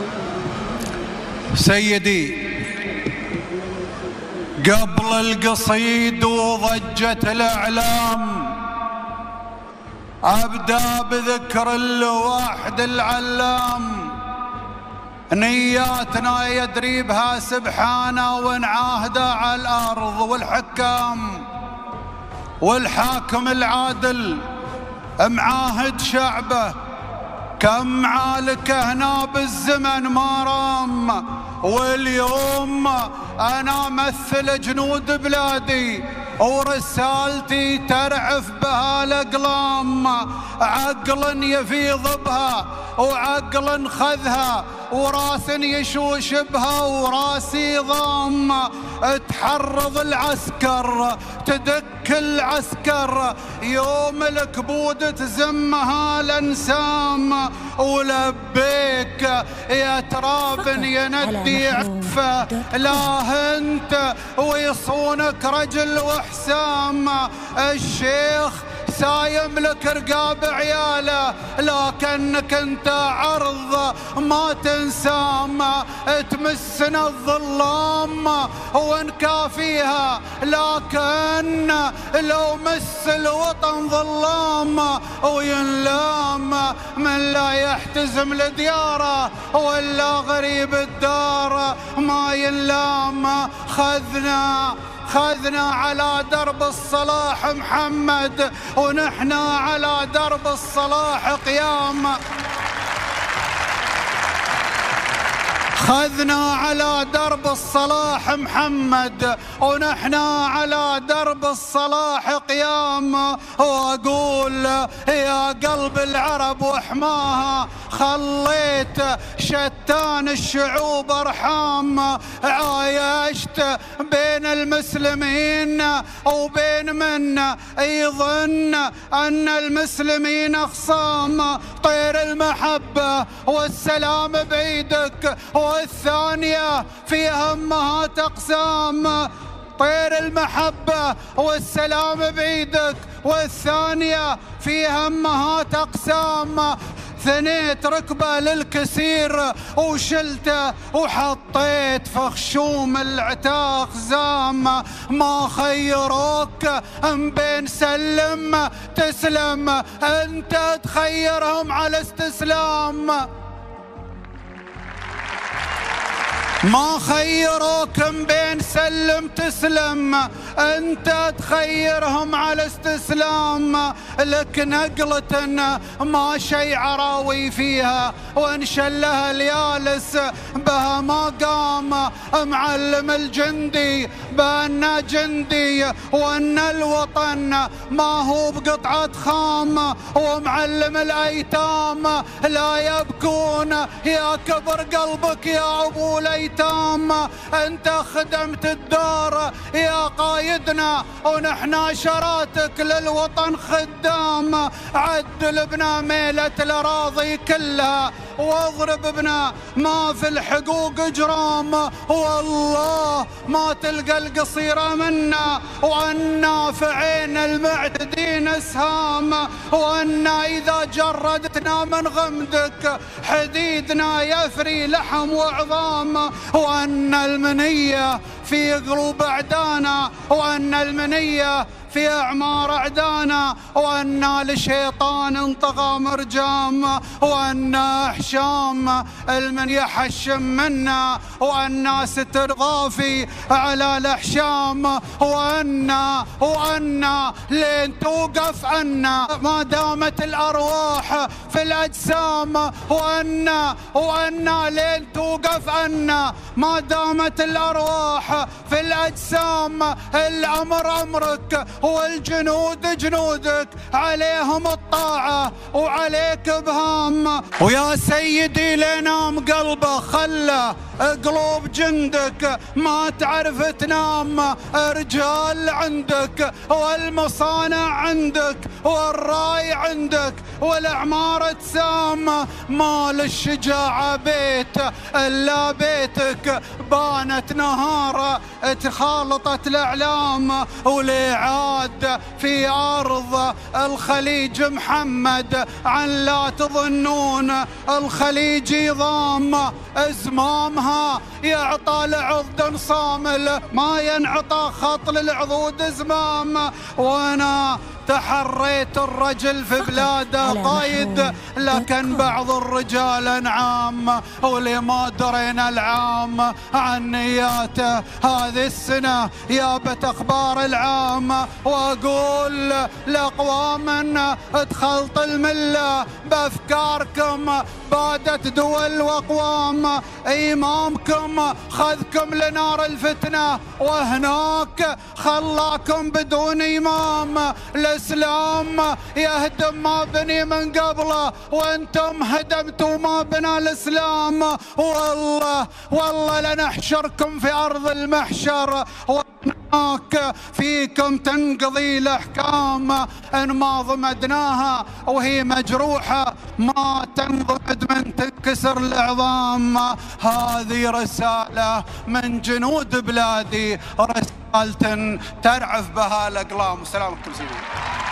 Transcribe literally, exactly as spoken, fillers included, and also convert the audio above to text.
سيدي قبل القصيد وضجة الإعلام أبدأ بذكر الواحد العلام. نياتنا يدري بها سبحانه ونعاهده على الأرض والحكام، والحاكم العادل معاهد شعبه كم عالك هنا بالزمن ما رام. واليوم أنا أمثل جنود بلادي ورسالتي ترعف بها الأقلام. عقل يفيض بها وعقل خذها وراس يشوش بها وراسي ضام. تحرض العسكر تدك العسكر يوم الكبود تزمها الانسام. ولبيك يا تراب يندي عفه لا انت ويصونك رجل وحسام. الشيخ سايم لك رقاب عياله لكنك انت عرض ما تنسام. تمسنا الظلام ونكافيها لكن لو مس الوطن ظلام. وينلام من لا يحتزم لدياره ولا غريب الدار ما ينلام. خذنا خذنا على درب الصلاح محمد ونحن على درب الصلاح قيام. خذنا على درب الصلاح محمد ونحن على درب الصلاح قيام. واقول يا قلب العرب وحماها خليت شتان الشعوب ارحام. عايشت بين المسلمين وبين من يظن ان المسلمين اخصام. طير المحبه والسلام بايدك والثانيه في امهات اقسام. طير المحبة والسلام بيدك والثانية في همهات أقسام. ثنيت ركبه للكسير وشلته وحطيت فخشوم العتاق زام. ما خيروك بين سلم تسلم انت تخيرهم على استسلام. ما خيروك بين سلم تسلم انت تخيرهم على استسلام. لك نقلة ما شي عراوي فيها وانشلها اليالس بها ما قام. معلم الجندي بأن جندي وان الوطن ما هو بقطعة خام. ومعلم الايتام لا يبكون يا كبر قلبك يا ابو الايتام. انت خدمت الدار يا قايدنا ونحن شراتك للوطن خدام. عدل بنا ميلة الاراضي كلها واضرب بنا ما في الحقوق جرام. والله ما تلقى القصيرة منا وأنا في عين المعتدين اسهام. وأنا إذا جردتنا من غمدك حديدنا يفري لحم وعظام. وأن المنية في قلوب أعدانا وأن المنية في أعمار أعدانا. وأنا لشيطان انطغى مرجام. وأنا حشام المن يحشم منا وأنا ستر ضافي على الأحشام. وأنا وأنا لين توقف عنا ما دامت الأرواح في الأجسام. وأنا وأنا لين توقف عنا ما دامت الأرواح في الأجسام. الأمر أمرك والجنود جنودك عليهم الطاعة وعليك بهام. ويا سيدي لينام قلبه خله قلوب جندك ما تعرف تنام. رجال عندك والمصانع عندك والراي عندك والأعمار تسام. ما للشجاعة بيت إلا بيتك عليك بانت نهار تخالطت الأعلام، ولعاد في أرض الخليج محمد عن لا تظنون الخليج ضام ازمامها يعطى العضد صامل ما ينعطى خط للعضود زمام. وانا تحريت الرجل في بلاده قايد، لكن بعض الرجال انعام ولما درينا العام عن نياته. هذه السنه يابت اخبار العام، واقول لاقوام ادخلت المله بافكاركم بادت دول واقوام. امامكم خذكم لنار الفتنه وهناك خلاكم بدون امام. الاسلام يهدم ما بني من قبله وانتم هدمتوا ما بنى الاسلام. والله والله لنحشركم في ارض المحشر وهناك فيكم تنقضي الاحكام. ان ما ضمدناها وهي مجروحه ما تنضمد من تنكسر العظام. هذه رساله من جنود بلادي، رسالة ترعف بها الاقلام. والسلام عليكم.